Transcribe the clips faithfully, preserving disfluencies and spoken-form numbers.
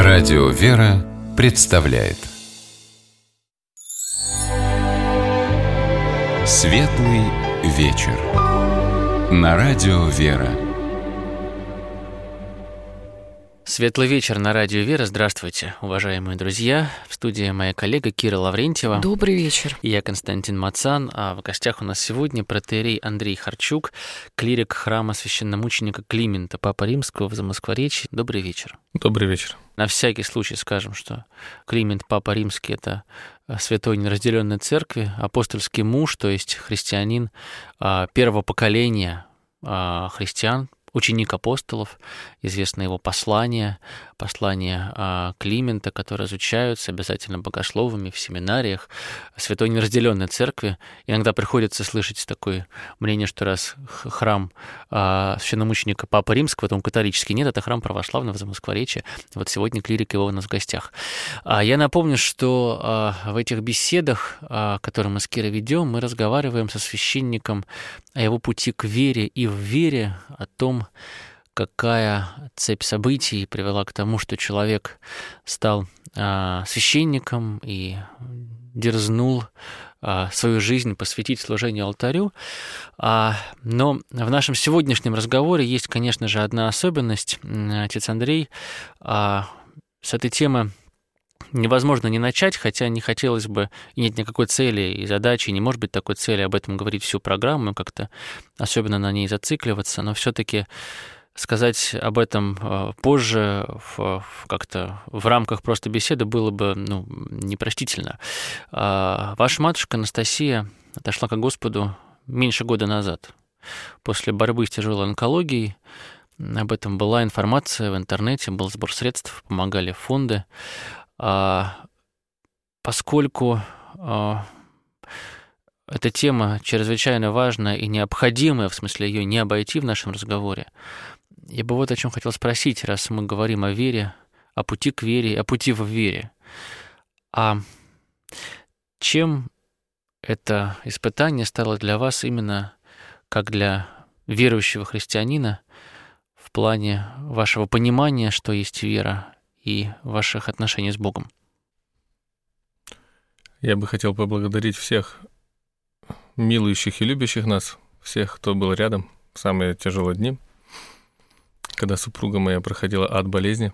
Радио «Вера» представляет Светлый вечер на Радио «Вера». Светлый вечер на Радио «Вера». Здравствуйте, уважаемые друзья. В студии моя коллега Кира Лаврентьева. Добрый вечер. И я Константин Мацан. А в гостях у нас сегодня протоиерей Андрей Харчук, клирик храма священномученика Климента, Папы Римского в Замоскворечье. Добрый вечер. Добрый вечер. На всякий случай скажем, что Климент, Папа Римский — это святой неразделенной церкви, апостольский муж, то есть христианин первого поколения христиан, ученик апостолов, известно его послание, послание а, Климента, которые изучаются обязательно богословами в семинариях святой неразделенной церкви. Иногда приходится слышать такое мнение, что раз храм а, священномученика Папы Римского, то он католический. Нет, это храм православного в Замоскворечье. Вот сегодня клирик его у нас в гостях. А, я напомню, что а, в этих беседах, а, которые мы с Кирой ведем, мы разговариваем со священником о его пути к вере и в вере, о том, какая цепь событий привела к тому, что человек стал а, священником и дерзнул а, свою жизнь посвятить служению алтарю. А, но в нашем сегодняшнем разговоре есть, конечно же, одна особенность. Отец Андрей, а, с этой темы невозможно не начать, хотя не хотелось бы, и нет никакой цели и задачи, не может быть такой цели об этом говорить всю программу, как-то особенно на ней зацикливаться, но все-таки сказать об этом позже, в, как-то в рамках просто беседы, было бы ну, непростительно. Ваша матушка Анастасия отошла к Господу меньше года назад. После борьбы с тяжелой онкологией об этом была информация в интернете, был сбор средств, помогали фонды. Поскольку эта тема чрезвычайно важная и необходимая, в смысле ее не обойти в нашем разговоре, я бы вот о чем хотел спросить, раз мы говорим о вере, о пути к вере, о пути в вере. А чем это испытание стало для вас именно как для верующего христианина в плане вашего понимания, что есть вера, и ваших отношений с Богом? Я бы хотел поблагодарить всех милующих и любящих нас, всех, кто был рядом в самые тяжелые дни, когда супруга моя проходила ад болезни.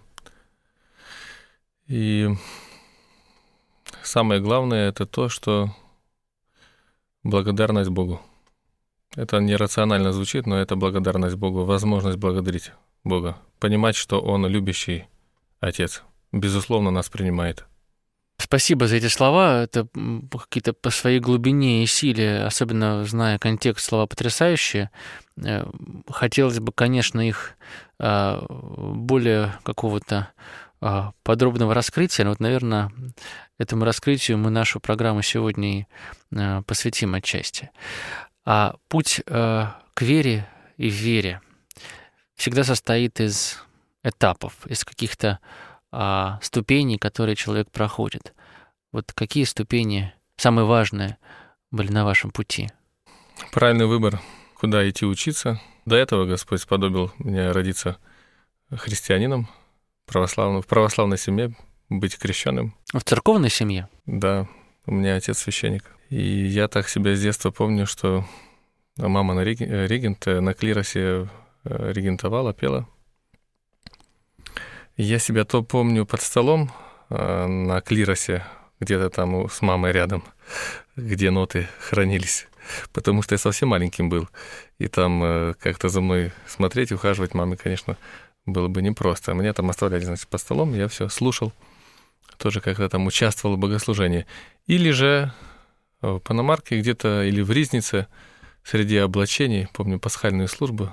И самое главное — это то, что благодарность Богу. Это нерационально звучит, но это благодарность Богу, возможность благодарить Бога, понимать, что Он любящий Отец, безусловно, нас принимает. Спасибо за эти слова. Это какие-то по своей глубине и силе, особенно зная контекст, слова потрясающие. Хотелось бы, конечно, их более какого-то подробного раскрытия, но вот, наверное, этому раскрытию мы нашу программу сегодня и посвятим отчасти. А путь к вере и в вере всегда состоит из этапов, из каких-то а, ступеней, которые человек проходит. Вот какие ступени самые важные были на вашем пути? Правильный выбор, куда идти учиться. До этого Господь сподобил меня родиться христианином, православным, в православной семье, быть крещенным. В церковной семье? Да, у меня отец священник. И я так себя с детства помню, что мама на регент, на клиросе регентовала, пела. Я себя то помню под столом э, на клиросе, где-то там с мамой рядом, где ноты хранились, потому что я совсем маленьким был, и там э, как-то за мной смотреть, ухаживать маме, конечно, было бы непросто. Меня там оставляли, значит, под столом, я все слушал, тоже как-то там участвовал в богослужении. Или же в Пономарке где-то, или в Ризнице, среди облачений, помню пасхальную службу,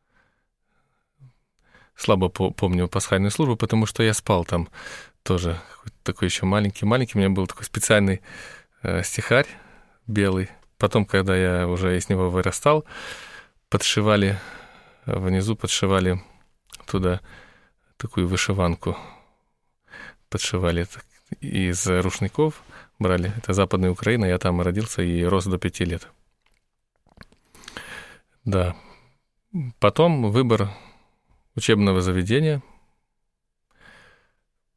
слабо помню пасхальную службу, потому что я спал там тоже, такой еще маленький-маленький. У меня был такой специальный э, стихарь белый. Потом, когда я уже из него вырастал, подшивали, внизу подшивали туда такую вышиванку. Подшивали из рушников, брали. Это Западная Украина, я там родился и рос до пяти лет. Да. Потом выбор учебного заведения.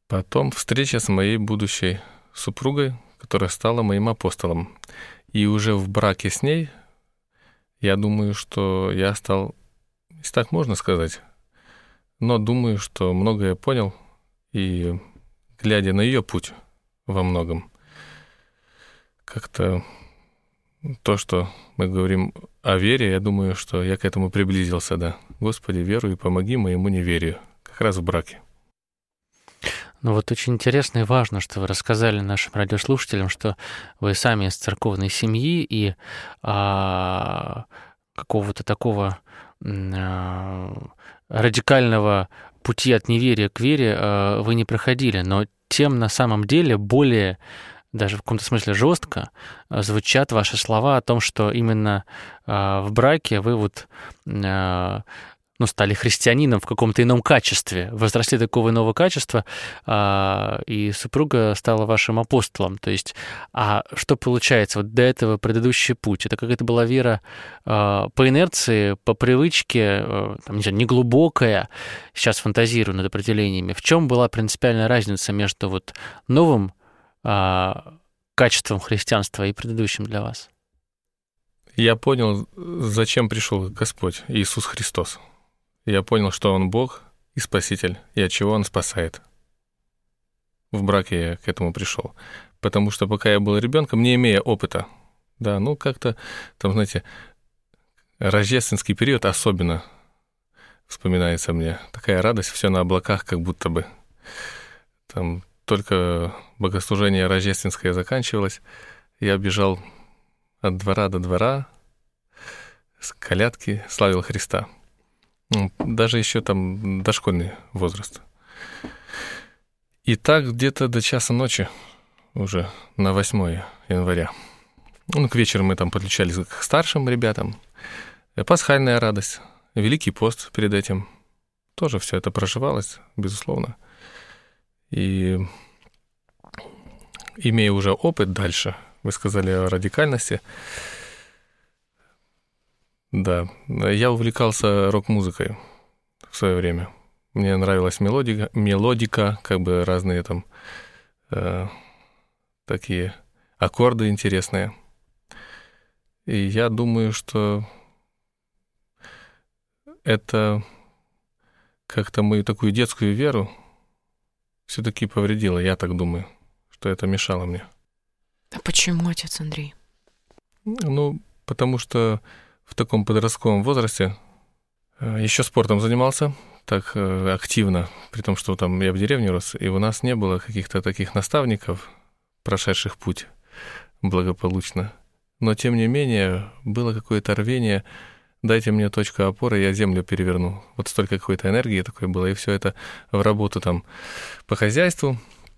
Потом встреча с моей будущей супругой, которая стала моим апостолом. И уже в браке с ней, я думаю, что я стал, если так можно сказать, но думаю, что многое понял, и глядя на ее путь во многом, как-то то, что мы говорим о вере, я думаю, что я к этому приблизился, да. Господи, веруй, помоги моему неверию, как раз в браке. Ну вот очень интересно и важно, что вы рассказали нашим радиослушателям, что вы сами из церковной семьи и а, какого-то такого а, радикального пути от неверия к вере а, вы не проходили, но тем на самом деле более, даже в каком-то смысле жестко звучат ваши слова о том, что именно а, в браке вы вот а, ну, стали христианином в каком-то ином качестве, возросли до такого иного качества, и супруга стала вашим апостолом. То есть, а что получается? Вот до этого предыдущий путь, это какая-то была вера по инерции, по привычке, там, не знаю, неглубокая, сейчас фантазирую над определениями. В чем была принципиальная разница между вот новым качеством христианства и предыдущим для вас? Я понял, зачем пришел Господь Иисус Христос. Я понял, что Он Бог и Спаситель, и от чего Он спасает. В браке я к этому пришел. Потому что пока я был ребенком, не имея опыта, да, ну как-то, там, знаете, рождественский период особенно вспоминается мне. Такая радость, все на облаках, как будто бы. Там только богослужение рождественское заканчивалось, я бежал от двора до двора, с колядки славил Христа. Даже еще там дошкольный возраст. И так где-то до часа ночи, уже на восьмое января. Ну, к вечеру мы там подключались к старшим ребятам. Пасхальная радость, Великий пост перед этим. Тоже все это проживалось, безусловно. И имея уже опыт дальше, вы сказали о радикальности, да, я увлекался рок-музыкой в свое время. Мне нравилась мелодика, мелодика, как бы разные там э, такие аккорды интересные. И я думаю, что это как-то мою такую детскую веру все-таки повредило, я так думаю, что это мешало мне. А почему, отец Андрей? Ну, потому что в таком подростковом возрасте еще спортом занимался так активно, при том, что там я в деревне рос, и у нас не было каких-то таких наставников, прошедших путь благополучно. Но, тем не менее, было какое-то рвение: дайте мне точку опоры, я землю переверну. Вот столько какой-то энергии такой было, и все это в работу там по хозяйству,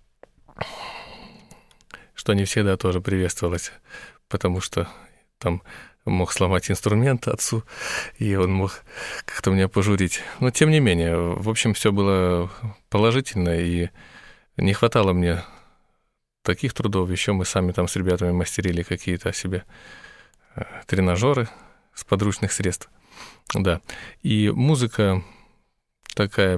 что не всегда тоже приветствовалось, потому что там мог сломать инструмент отцу, и он мог как-то меня пожурить. Но тем не менее, в общем, все было положительно, и не хватало мне таких трудов. Еще мы сами там с ребятами мастерили какие-то себе тренажеры с подручных средств. Да. И музыка такая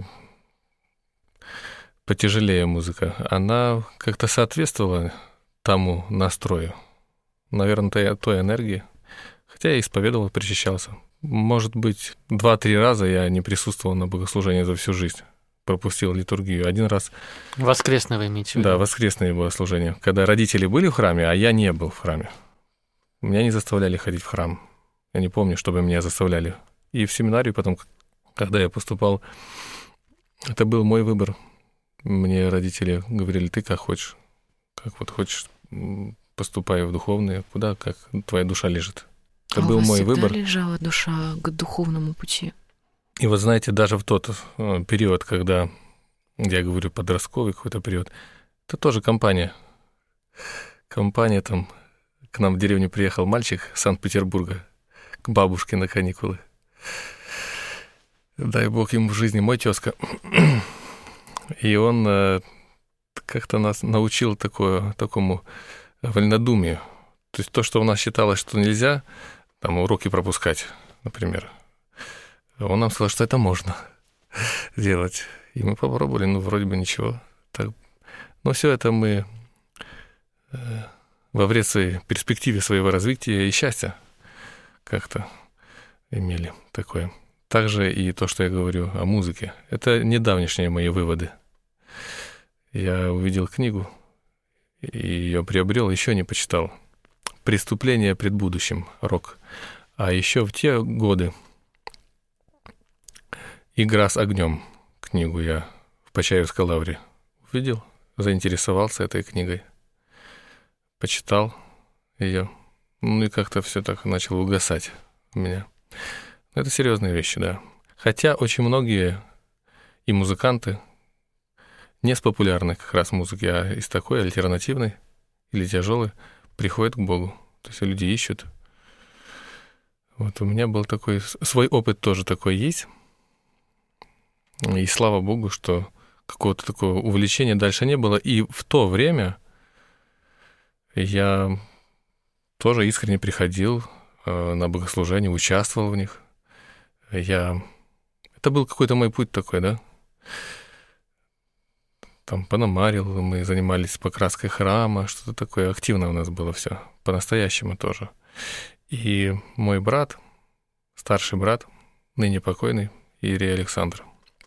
потяжелее музыка, она как-то соответствовала тому настрою. Наверное, той, той энергии. Хотя я исповедовал, причащался. Может быть, два-три раза я не присутствовал на богослужении за всю жизнь. Пропустил литургию. Один раз... Воскресное вы имеете в виду? Да, воскресное богослужение. Когда родители были в храме, а я не был в храме. Меня не заставляли ходить в храм. Я не помню, чтобы меня заставляли. И в семинарию потом, когда я поступал, это был мой выбор. Мне родители говорили: ты как хочешь. Как вот хочешь, поступай в духовные, куда, как твоя душа лежит. Это а был у вас мой всегда выбор. Лежала душа к духовному пути? И вот знаете, даже в тот период, когда, я говорю, подростковый какой-то период, это тоже компания. Компания там, к нам в деревню приехал мальчик из Санкт-Петербурга, к бабушке на каникулы. Дай бог ему в жизни, мой тезка. И он как-то нас научил такое, такому вольнодумию. То есть то, что у нас считалось, что нельзя, там уроки пропускать, например, он нам сказал, что это можно делать. И мы попробовали, ну, вроде бы ничего. Так Но все это мы во вред своей перспективе своего развития и счастья как-то имели такое. Также и то, что я говорю о музыке. Это недавнешние мои выводы. Я увидел книгу и ее приобрел, еще не почитал. «Преступление пред будущим», Рок. А еще в те годы «Игра с огнем» книгу я в Почаевской лавре увидел, заинтересовался этой книгой, почитал ее, ну и как-то все так начало угасать у меня. Это серьезные вещи, да. Хотя очень многие и музыканты не с популярной как раз музыки, а из такой альтернативной или тяжелой приходят к Богу. То есть люди ищут. Вот у меня был такой... Свой опыт тоже такой есть. И слава Богу, что какого-то такого увлечения дальше не было. И в то время я тоже искренне приходил на богослужения, участвовал в них. Я... Это был какой-то мой путь такой, да? Там пономарил, мы занимались покраской храма, что-то такое. Активно у нас было все, по-настоящему тоже. И мой брат, старший брат, ныне покойный, Иерей Александр,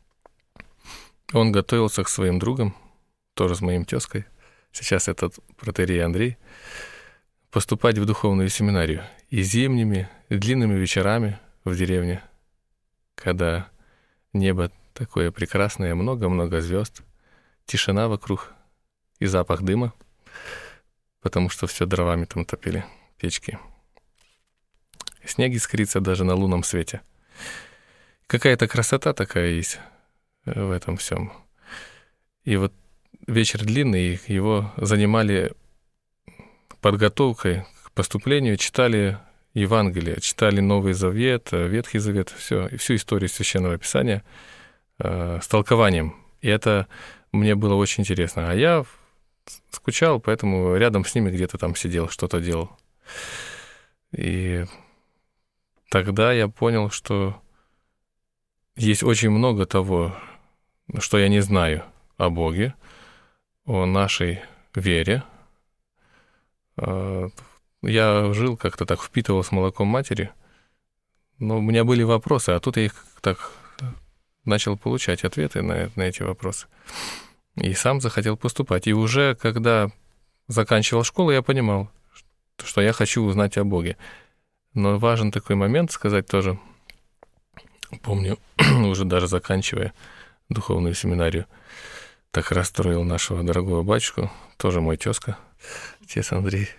он готовился к своим другам, тоже с моим тезкой, сейчас этот протоиерей Андрей, поступать в духовную семинарию. И зимними, и длинными вечерами в деревне, когда небо такое прекрасное, много-много звезд, тишина вокруг и запах дыма, потому что все дровами там топили, печки. Снег искрится даже на лунном свете. Какая-то красота такая есть в этом всем. И вот вечер длинный, его занимали подготовкой к поступлению, читали Евангелие, читали Новый Завет, Ветхий Завет, все, и всю историю Священного Писания э, с толкованием. И это мне было очень интересно. А я скучал, поэтому рядом с ними где-то там сидел, что-то делал. И тогда я понял, что есть очень много того, что я не знаю о Боге, о нашей вере. Я жил как-то так, впитывал с молоком матери, но у меня были вопросы, а тут я их так начал получать ответы на, на эти вопросы. И сам захотел поступать. И уже когда заканчивал школу, я понимал, что я хочу узнать о Боге. Но важен такой момент сказать тоже. Помню, уже даже заканчивая духовную семинарию, так расстроил нашего дорогого батюшку, тоже мой тезка, отец Андрей.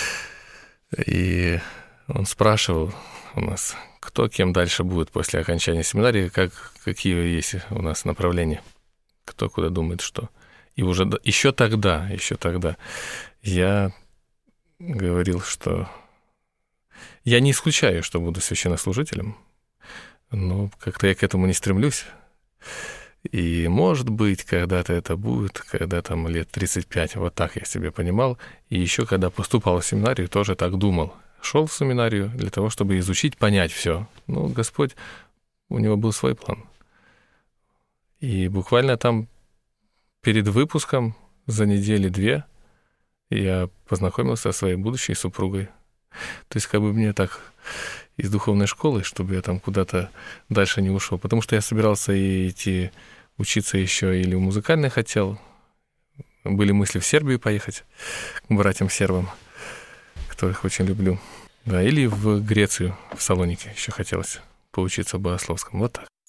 И он спрашивал у нас, кто кем дальше будет после окончания семинарии, как, какие есть у нас направления, кто куда думает что. И уже еще тогда, еще тогда я говорил, что я не исключаю, что буду священнослужителем, но как-то я к этому не стремлюсь. И, может быть, когда-то это будет, когда там лет тридцать пять, вот так я себе понимал. И еще когда поступал в семинарию, тоже так думал. Шел в семинарию для того, чтобы изучить, понять все. Ну, Господь, у него был свой план. И буквально там перед выпуском за неделю-две я познакомился со своей будущей супругой. То есть как бы мне так из духовной школы, чтобы я там куда-то дальше не ушел. Потому что я собирался и идти учиться еще или в музыкальный хотел. Были мысли в Сербию поехать к братьям-сербам, которых очень люблю. Да, или в Грецию, в Салоники еще хотелось поучиться в богословском. Вот так.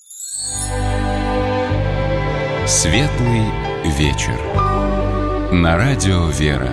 Светлый вечер. На радио «Вера».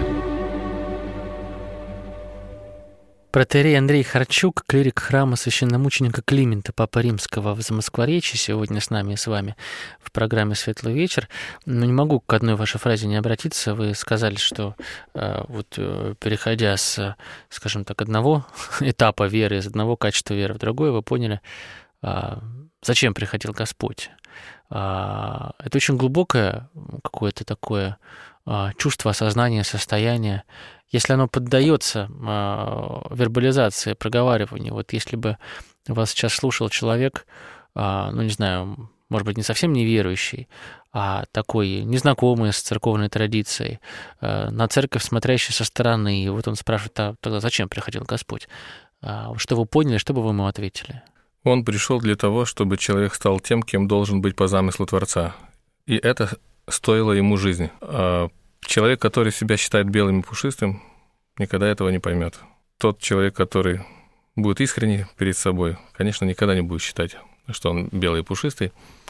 Протоиерей Андрей Харчук, клирик храма священномученика Климента Папы Римского в Замоскворечье, сегодня с нами и с вами в программе «Светлый вечер». Но не могу к одной вашей фразе не обратиться. Вы сказали, что вот переходя с, скажем так, одного этапа веры, из одного качества веры в другое, вы поняли, зачем приходил Господь. Это очень глубокое какое-то такое чувство, осознание, состояние. Если оно поддается э, вербализации, проговариванию, вот если бы вас сейчас слушал человек, э, ну, не знаю, может быть, не совсем неверующий, а такой незнакомый с церковной традицией, на церковь смотрящий со стороны. И вот он спрашивает: а тогда зачем приходил Господь? Что вы поняли, что бы вы ему ответили? Он пришел для того, чтобы человек стал тем, кем должен быть по замыслу Творца. И это стоило ему жизни. А человек, который себя считает белым и пушистым, никогда этого не поймет. Тот человек, который будет искренний перед собой, конечно, никогда не будет считать, что он белый и пушистый.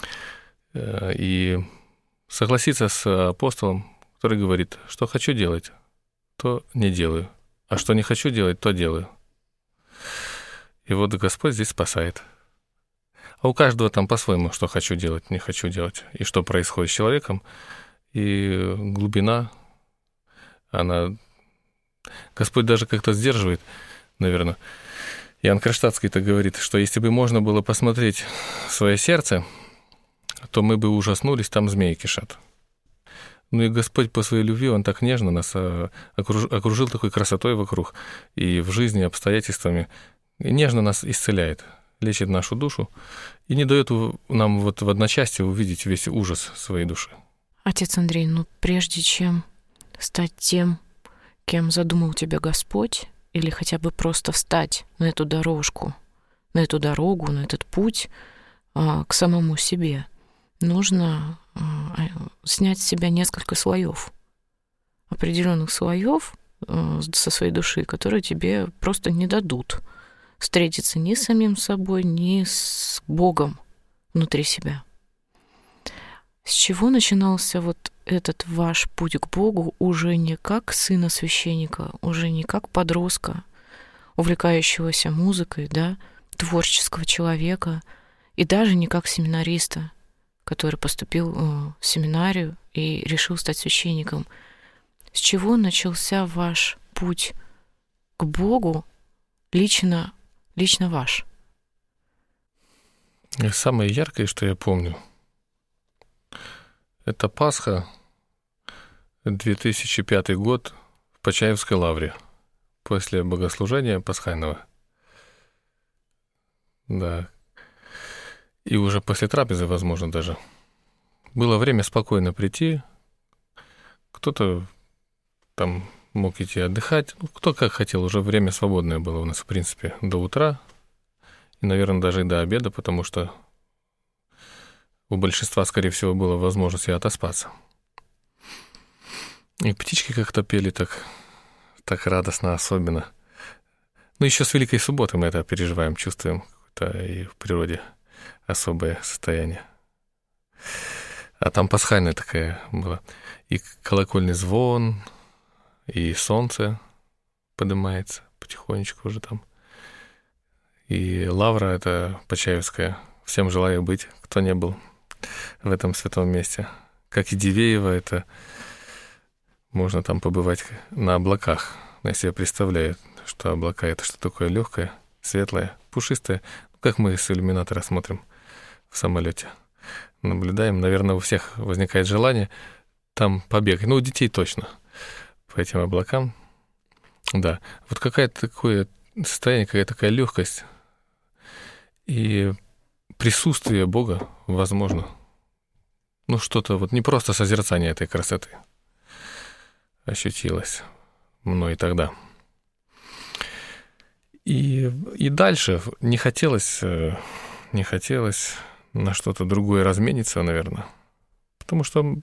И согласиться с апостолом, который говорит: что хочу делать, то не делаю, а что не хочу делать, то делаю. И вот Господь здесь спасает. А у каждого там по-своему, что хочу делать, не хочу делать, и что происходит с человеком. И глубина, она... Господь даже как-то сдерживает, наверное. Иоанн Кронштадтский-то говорит, что если бы можно было посмотреть в свое сердце, то мы бы ужаснулись, там змеи кишат. Ну и Господь по своей любви, Он так нежно нас окружил, окружил такой красотой вокруг, и в жизни, обстоятельствами, и нежно нас исцеляет, лечит нашу душу, и не дает нам вот в одночасье увидеть весь ужас своей души. Отец Андрей, ну прежде чем стать тем, кем задумал тебя Господь, или хотя бы просто встать на эту дорожку, на эту дорогу, на этот путь а, к самому себе, нужно а, снять с себя несколько слоев, определенных слоев а, со своей души, которые тебе просто не дадут встретиться ни с самим собой, ни с Богом внутри себя. С чего начинался вот этот ваш путь к Богу уже не как сына священника, уже не как подростка, увлекающегося музыкой, да, творческого человека, и даже не как семинариста, который поступил в семинарию и решил стать священником? С чего начался ваш путь к Богу лично, лично ваш? И самое яркое, что я помню, это Пасха, две тысячи пятый год, в Почаевской лавре, после богослужения пасхального. Да. И уже после трапезы, возможно, даже. Было время спокойно прийти. Кто-то там мог идти отдыхать. Ну, кто как хотел. Уже время свободное было у нас, в принципе, до утра. И, наверное, даже и до обеда, потому что у большинства, скорее всего, была возможность и отоспаться. И птички как-то пели так, так радостно, особенно. Ну, еще с Великой Субботы мы это переживаем, чувствуем какое-то и в природе особое состояние. А там пасхальная такая была. И колокольный звон, и солнце поднимается потихонечку уже там. И лавра эта Почаевская. Всем желаю быть, кто не был в этом святом месте. Как и Дивеево, это можно там побывать на облаках. Я себе представляю, что облака — это что такое легкое, светлое, пушистое. Как мы с иллюминатора смотрим в самолете. Наблюдаем. Наверное, у всех возникает желание там побегать. Ну, у детей точно. По этим облакам. Да. Вот какое-то такое состояние, какая-то такая легкость. И присутствие Бога, возможно, ну, что-то вот не просто созерцание этой красоты ощутилось мной тогда. И, и дальше не хотелось, не хотелось на что-то другое размениться, наверное, потому что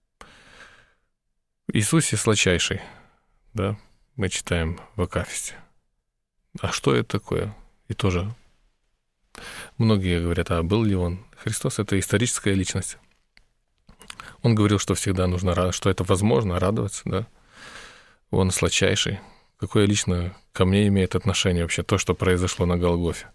Иисусе сладчайший, да, мы читаем в Акафисте. А что это такое? И тоже многие говорят: а был ли он? Христос — это историческая личность. Он говорил, что всегда нужно, что это возможно, радоваться, да. Он сладчайший. Какое лично ко мне имеет отношение вообще то, что произошло на Голгофе?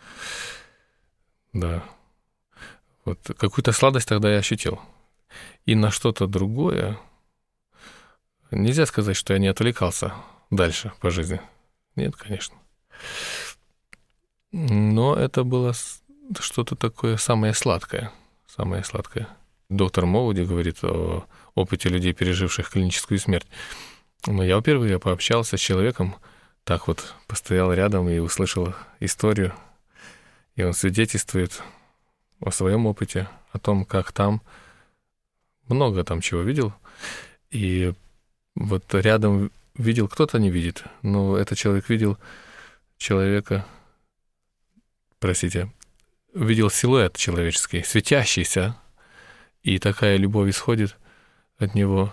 Да. Вот какую-то сладость тогда я ощутил. И на что-то другое нельзя сказать, что я не отвлекался дальше по жизни. Нет, конечно. Но это было что-то такое самое сладкое. Самое сладкое. Доктор Моуди говорит о опыте людей, переживших клиническую смерть. Но я впервые пообщался с человеком, так вот постоял рядом и услышал историю. И он свидетельствует о своем опыте, о том, как там, много там чего видел, и вот рядом видел, кто-то не видит, но этот человек видел человека, простите, видел силуэт человеческий, светящийся, и такая любовь исходит от него,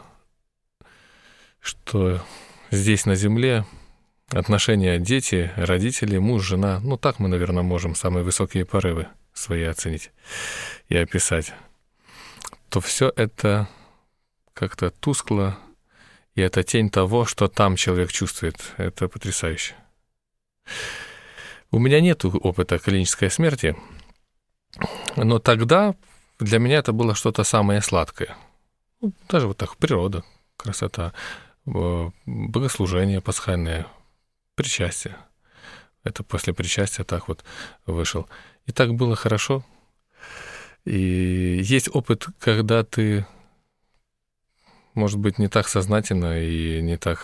что здесь на земле отношения дети, родители, муж, жена, ну так мы, наверное, можем самые высокие порывы свои оценить и описать, то все это как-то тускло, и это тень того, что там человек чувствует. Это потрясающе. У меня нет опыта клинической смерти, но тогда для меня это было что-то самое сладкое. Ну, даже вот так, природа, красота, богослужение пасхальное, причастие. Это после причастия так вот вышел. И так было хорошо. И есть опыт, когда ты, может быть, не так сознательно и не так,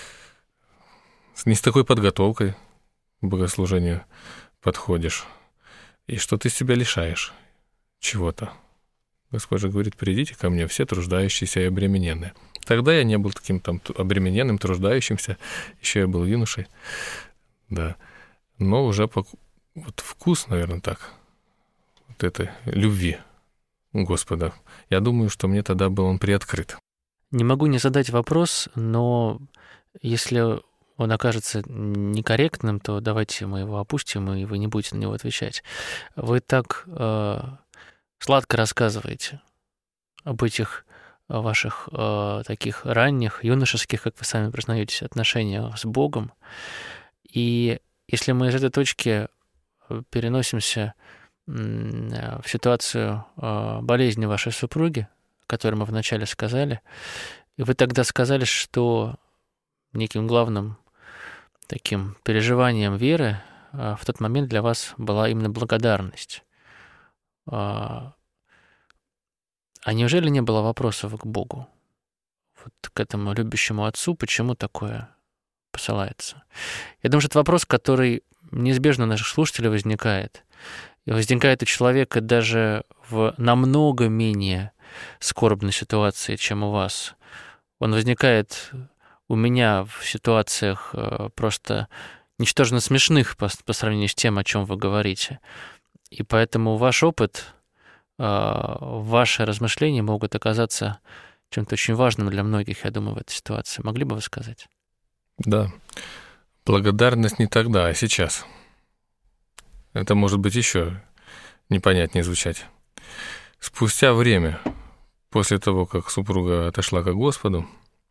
не с такой подготовкой к богослужению подходишь, и что ты себя лишаешь чего-то. Господь же говорит: придите ко мне все труждающиеся и обремененные. Тогда я не был таким там обремененным, труждающимся, еще я был юношей, да. Но уже по, вот вкус, наверное, так, вот этой любви Господа, я думаю, что мне тогда был он приоткрыт. Не могу не задать вопрос, но если он окажется некорректным, то давайте мы его опустим, и вы не будете на него отвечать. Вы так э, сладко рассказываете об этих ваших э, таких ранних, юношеских, как вы сами признаетесь, отношениях с Богом. И если мы из этой точки переносимся в ситуацию э, болезни вашей супруги, о которой мы вначале сказали, и вы тогда сказали, что неким главным таким переживанием веры э, в тот момент для вас была именно благодарность. Э, А неужели не было вопросов к Богу, вот к этому любящему Отцу, почему такое посылается? Я думаю, что это вопрос, который неизбежно у наших слушателей возникает. И возникает у человека даже в намного менее скорбной ситуации, чем у вас. Он возникает у меня в ситуациях просто ничтожно смешных по, по сравнению с тем, о чем вы говорите. И поэтому ваш опыт, ваши размышления могут оказаться чем-то очень важным для многих, я думаю, в этой ситуации. Могли бы вы сказать? Да. Благодарность не тогда, а сейчас. Это может быть еще непонятнее звучать. Спустя время, после того, как супруга отошла к Господу,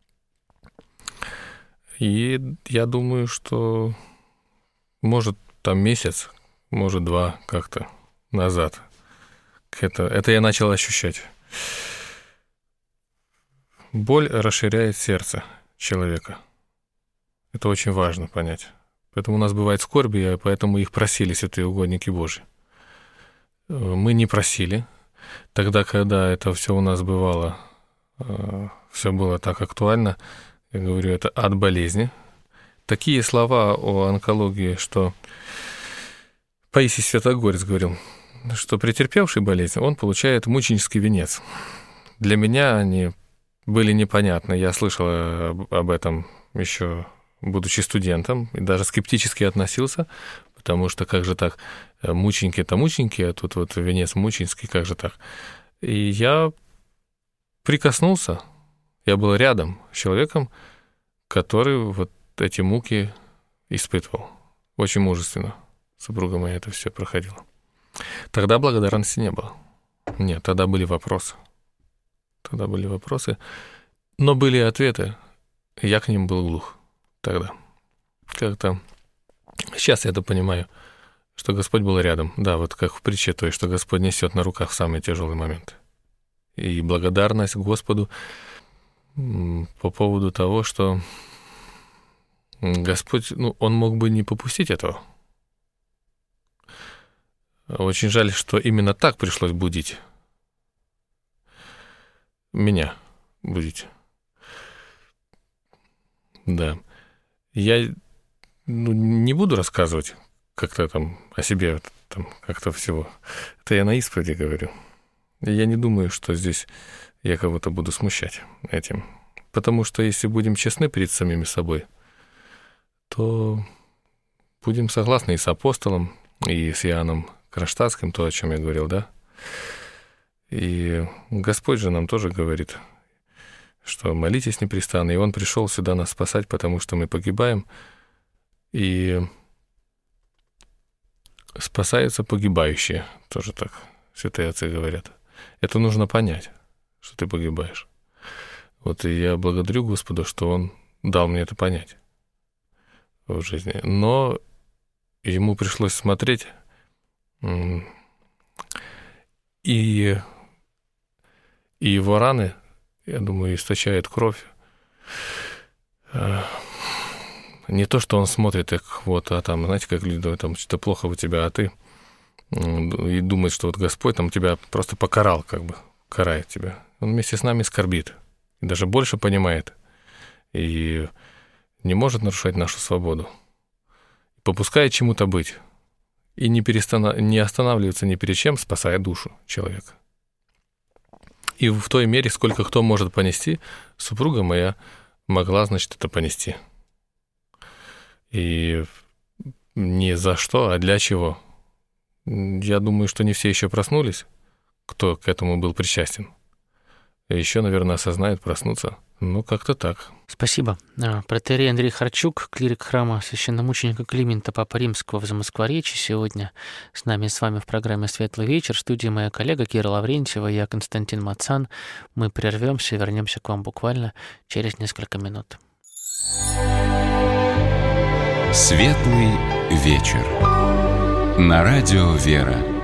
и я думаю, что может там месяц, может два как-то назад, Это, это я начал ощущать. Боль расширяет сердце человека. Это очень важно понять. Поэтому у нас бывают скорби, и поэтому их просили святые угодники Божьи. Мы не просили. Тогда, когда это все у нас бывало, все было так актуально, я говорю, это от болезни. Такие слова о онкологии, что Паисий Святогорец говорил, что претерпевший болезнь, он получает мученический венец. Для меня они были непонятны. Я слышал об этом еще будучи студентом, и даже скептически относился, потому что как же так, мученики-то мученики, а тут вот венец мученический, как же так? И я прикоснулся, я был рядом с человеком, который вот эти муки испытывал. Очень мужественно. Супруга моя это все проходила. Тогда благодарности не было. Нет, тогда были вопросы. Тогда были вопросы, но были ответы. Я к ним был глух тогда. Как-то сейчас я это понимаю, что Господь был рядом. Да, вот как в притче той, что Господь несет на руках в самый тяжелый момент. И благодарность Господу по поводу того, что Господь, ну, Он мог бы не попустить этого. Очень жаль, что именно так пришлось будить. Меня будить. Да. Я ну, не буду рассказывать как-то там о себе, там, как-то всего. Это я на исповеди говорю. И я не думаю, что здесь я кого-то буду смущать этим. Потому что если будем честны перед самими собой, то будем согласны и с апостолом, и с Иоанном Кронштадтским, то, о чем я говорил, да? И Господь же нам тоже говорит, что молитесь непрестанно, и Он пришел сюда нас спасать, потому что мы погибаем, и спасаются погибающие, тоже так святые отцы говорят. Это нужно понять, что ты погибаешь. Вот и я благодарю Господа, что Он дал мне это понять в жизни. Но Ему пришлось смотреть, и, и его раны, я думаю, источают кровь. Не то, что Он смотрит, как вот, а там, знаете, как люди, там что-то плохо у тебя, а ты и думает, что вот Господь там тебя просто покарал, как бы, карает тебя. Он вместе с нами скорбит, и даже больше понимает, и не может нарушать нашу свободу. Попускает чему-то быть, и не, перестана... не останавливается ни перед чем, спасая душу человека. И в той мере, сколько кто может понести, супруга моя могла, значит, это понести. И не за что, а для чего. Я думаю, что не все еще проснулись, кто к этому был причастен. Еще, наверное, осознают, проснутся. Ну, как-то так. Спасибо. Протоиерей Андрей Харчук, клирик храма священномученика Климента Папы Римского в Замоскворечье, сегодня с нами с вами в программе «Светлый вечер». В студии моя коллега Кира Лаврентьева, я Константин Мацан. Мы прервемся и вернемся к вам буквально через несколько минут. «Светлый вечер» на радио «Вера».